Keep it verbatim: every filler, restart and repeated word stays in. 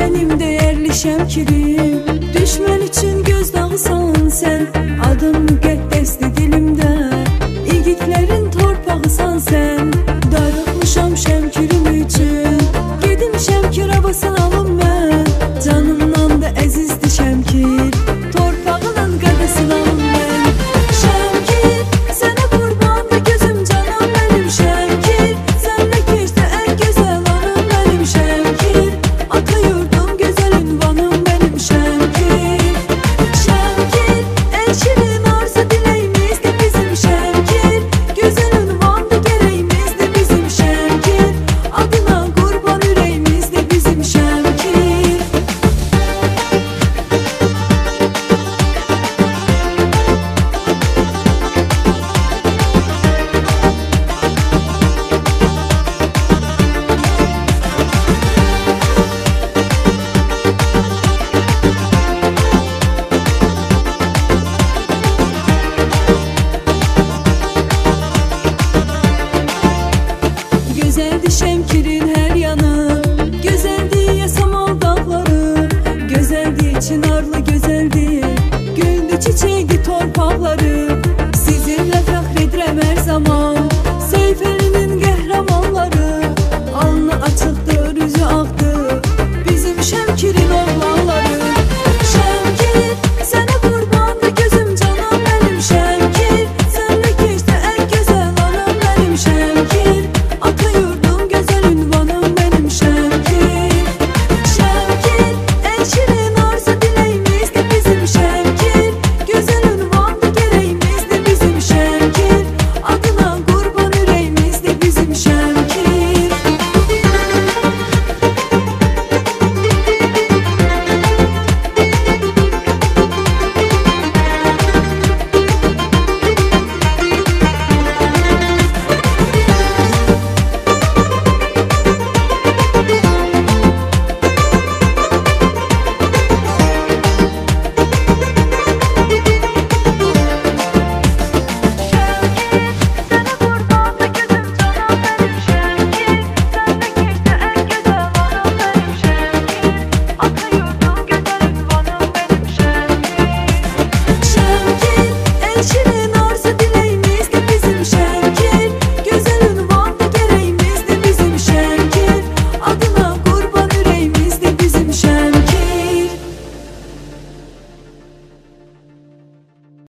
benim değerli Şəmkirim. Düşmən üçün göz dağısan sen, adın müqəddəsdir dilimdə. İgidlərin torpağısan sen, darıxmışam Şəmkirim üçün. Gedim Şəmkir havasını alım mən, canımdan da əzizdir Şəmkir, torpağının qədəsini alım mən. Şəmkir, sənə qurbandır gözüm canım mənim Şəmkir, sənlə keçdi ən gözəl anım mənim Şəmkir, ata yurdum gözəl ünvanım mənim Şəmkir. Şəmkir, ən şirin arzu diləyimizdir bizim Şəmkir, gözəl ünvandır gərəyimizdir bizim Şəmkir, adına qurban ürəyimizdir bizim Şəmkir. Gözəldir Şəmkirin hər yanı,